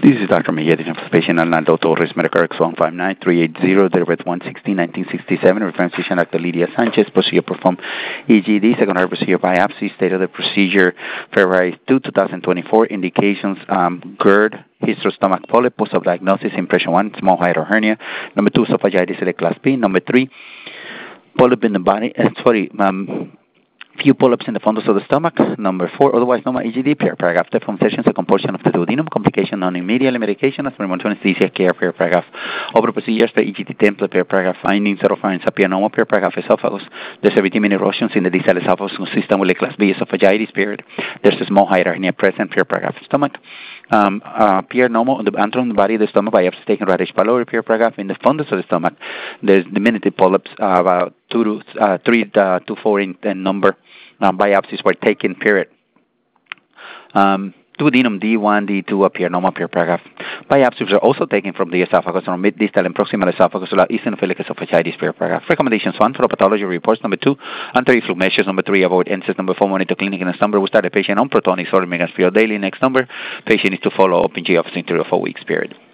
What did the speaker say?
This is Dr. Mejia, the patient Arnaldo Torres, Medicare X159380, date of birth 1/16/1967, reference physician Dr. Lydia Sanchez, procedure performed EGD, secondary procedure biopsy, state of the procedure February 2, 2024, indications GERD, hysterostomach polyp, post-op diagnosis, impression 1, small hiatal hernia, number 2, esophagitis select class B, number 3, polyp in the body, few polyps in the fundus of the stomach. Number 4, otherwise known as EGD, paragraph. Deformation a composition of the duodenum, complication non-immediate medication, as per anesthesia care, paragraph. Over procedures for EGD template, paragraph. Findings of findings apianoma, paragraph. Esophagus. There's a vitamin erosions in the distal esophagus consistent with a class B esophagitis, period. There's a small hiatal hernia present, paragraph. Stomach. Piernoma on the antrum, the body of the stomach, biopsy taken radish pylori, paragraph. In the fundus of the stomach, there's diminutive polyps, about 3 to 4 in number. Biopsies were taken, period. Duodenum D1, D2 appear, paragraph. Biopsies are also taken from the esophagus from mid-distal and proximal esophagus, eosinophilic esophagitis, paragraph. Recommendations: 1, for pathology reports. Number 2, anti-reflux measures. Number 3, avoid NSAIDs. Number 4, monitor clinic. Next number, we start the patient on proton exotic megaspiral daily. Next number, patient is to follow up in G office in 3 or 4 weeks, period.